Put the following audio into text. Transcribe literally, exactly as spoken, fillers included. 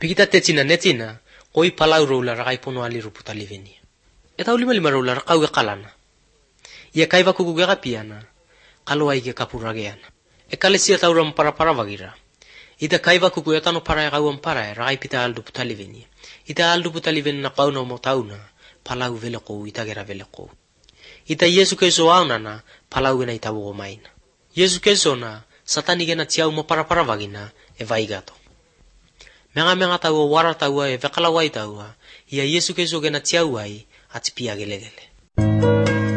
Pikita tetina netina, koi palau rola rakai pono ali ruputa liveni. Eta ulima lima rola rakau kalana. Ia kaiva kuku piana, kalua ike kapurageana. E kalesia tauram para para vagira. Ita kaiva kuku yatano para kau para rakai pita aldu puta liveni. Ita aldu puta liveni na kauna mo tauna, palau veleko ita gera veleko. Ita Yesu keso aunana, palau ena ita wo maina. Yesu keso na, satani gena tiau mo para para vagina, e vaigato. Menga menga taua wara taua e vekalawai taua, ia Yesu keso gena tiau ai, atipia gele gele.